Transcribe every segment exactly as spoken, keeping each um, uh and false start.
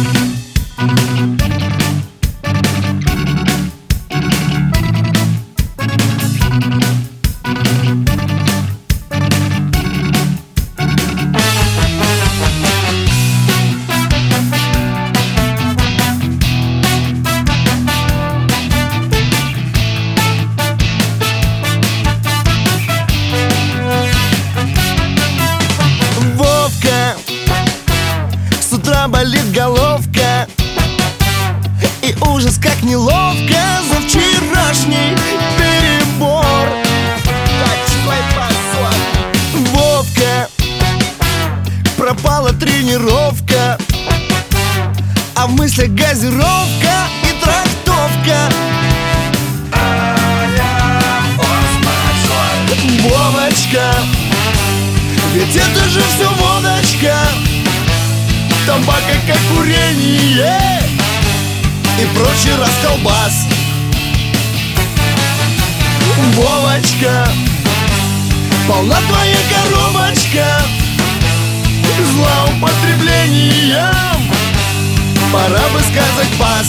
Болит головка, и ужас как неловко за вчерашний перебор. Точной позор. Вовка, пропала тренировка, а в мыслях газировка и трактовка. Вовочка, ведь это же все водочка, табака как курение и прочий расколбас. Вовочка, полна твоя коробочка злоупотреблением, пора бы сказать пас.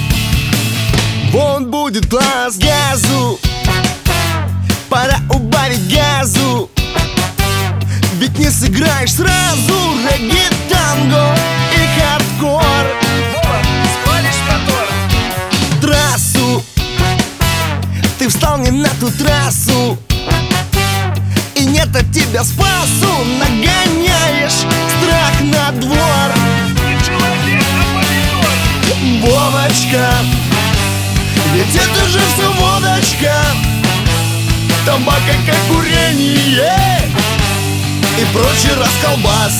Вон будет класс газу, пора убавить газу, ведь не сыграешь сразу регги, танго и хардкор. Вова, спалишь мотор. Трассу, ты встал не на ту трассу, и нет от тебя спасу, нагоняешь страх на двор. Не человек, а помидор. Вовочка, ведь это же все водочка, табака как курение и прочий расколбас.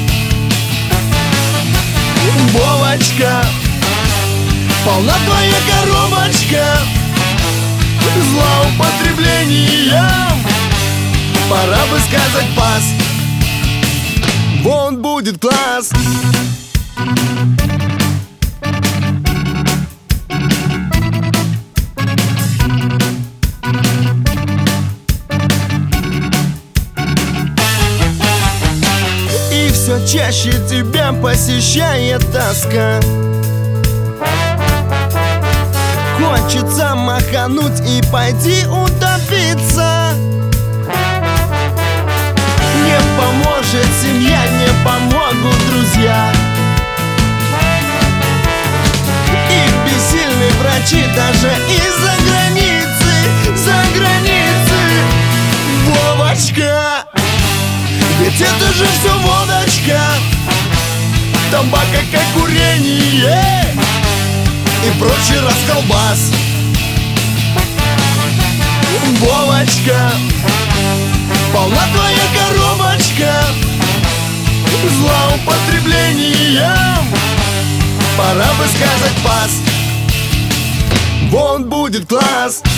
Вовочка, полна твоя коробочка злоупотреблением, пора бы сказать пас. Вон будет класс. Все чаще тебя посещает тоска, хочется махануть и пойти утопиться. Не поможет семья, не помогут друзья, и бессильны врачи даже из-за границы, за границы. Вовочка, ведь это же все водочка, табака как курение и прочий расколбас. Вовочка, полна твоя коробочка злоупотреблением, пора бы сказать пас. Вон будет класс.